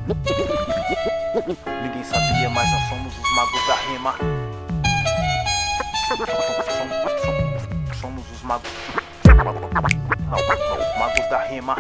Ninguém sabia, mas nós somos os magos da rima. Somos os magos. Não, magos da rima.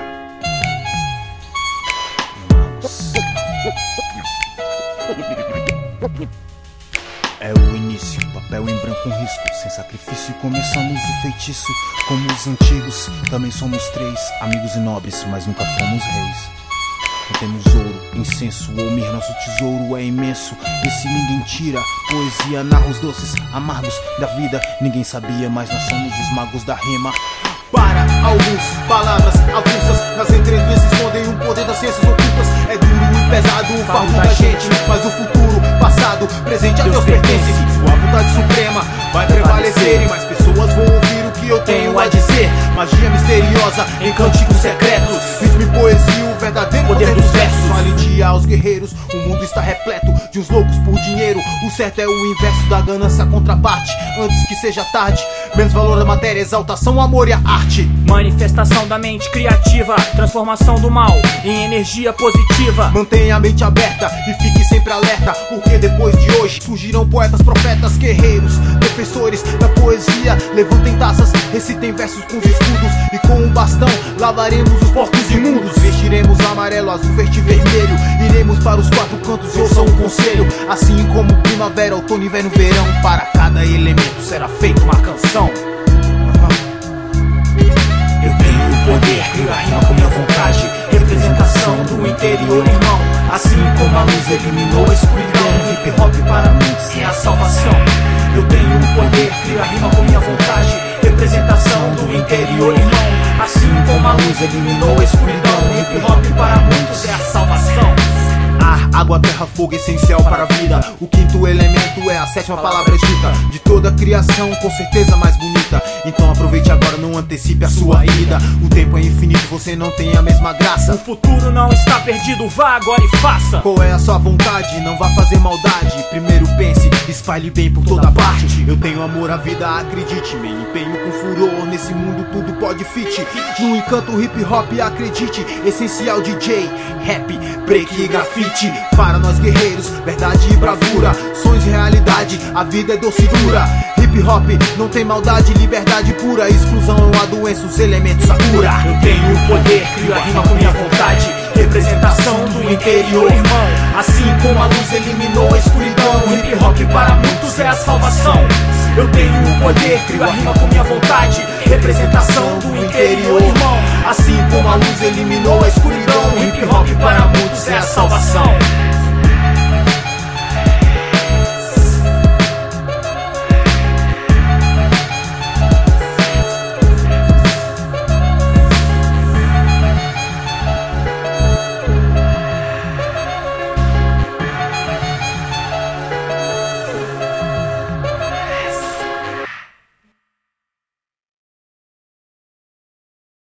É o início, papel em branco, um risco. Sem sacrifício começamos o feitiço. Como os antigos, também somos três, amigos e nobres, mas nunca fomos reis. Não temos ouro, incenso ou mir, nosso tesouro é imenso. Esse ninguém tira, poesia narra os doces amargos da vida. Ninguém sabia, mas nós somos os magos da rima. Para alguns, palavras avulsas nas entrelinhas escondem o poder das ciências ocultas. É duro e pesado o fardo da gente, mas o futuro, passado, presente a Deus pertence. Sua vontade suprema vai prevalecer e mais pessoas vão ouvir o que eu tenho a dizer. Magia misteriosa em cânticos secretos, ritmo e poesia, o verdadeiro poder dos versos. Valentia aos guerreiros, o mundo está repleto de uns loucos por dinheiro. O certo é o inverso da ganância, a contraparte, antes que seja tarde. Menos valor da matéria, exaltação, amor e a arte. Manifestação da mente criativa, transformação do mal em energia positiva. Mantenha a mente aberta e fique sempre alerta, porque depois de hoje surgirão poetas, profetas, guerreiros, defensores da poesia. Levantem taças, recitem versos com os escudos, e com um bastão lavaremos os porcos imundos. Vestiremos amarelo, azul, verde e vermelho, iremos para os quatro cantos e ouçam um conselho. Assim como primavera, outono, inverno, verão, para cada elemento será feita uma canção. Eu tenho o poder, crio a rima com minha vontade, representação do interior, irmão. Assim como a luz eliminou a escuridão, hip hop para muitos é a salvação. Eu tenho o poder, crio a rima com minha vontade, representação do interior, irmão. Assim como a luz eliminou a escuridão, hip hop para muitos é a salvação. Ar, água, terra, fogo, essencial para a vida. O quinto elemento é a sétima palavra dita, de toda a criação, com certeza mais bonita. Então aproveite agora, não antecipe a sua ida. O tempo é infinito, você não tem a mesma graça. O futuro não está perdido, vá agora e faça. Qual é a sua vontade? Não vá fazer maldade. Primeiro pense, espalhe bem por toda parte. Eu tenho amor à vida, acredite. Me empenho com furor, nesse mundo tudo pode fit. No encanto hip hop, acredite. Essencial DJ, rap, break e grafite. Para nós guerreiros, verdade e bravura, sonhos e realidade, a vida é doce e dura. Hip hop não tem maldade, liberdade pura. Exclusão é uma doença, os elementos a cura. Eu tenho o poder, crio a rima com minha vontade, representação do interior, irmão. Assim como a luz eliminou a escuridão, hip hop para muitos é a salvação. Eu tenho o poder, crio a rima com minha vontade, representação do interior, irmão. Assim como a luz eliminou a escuridão, hip hop para muitos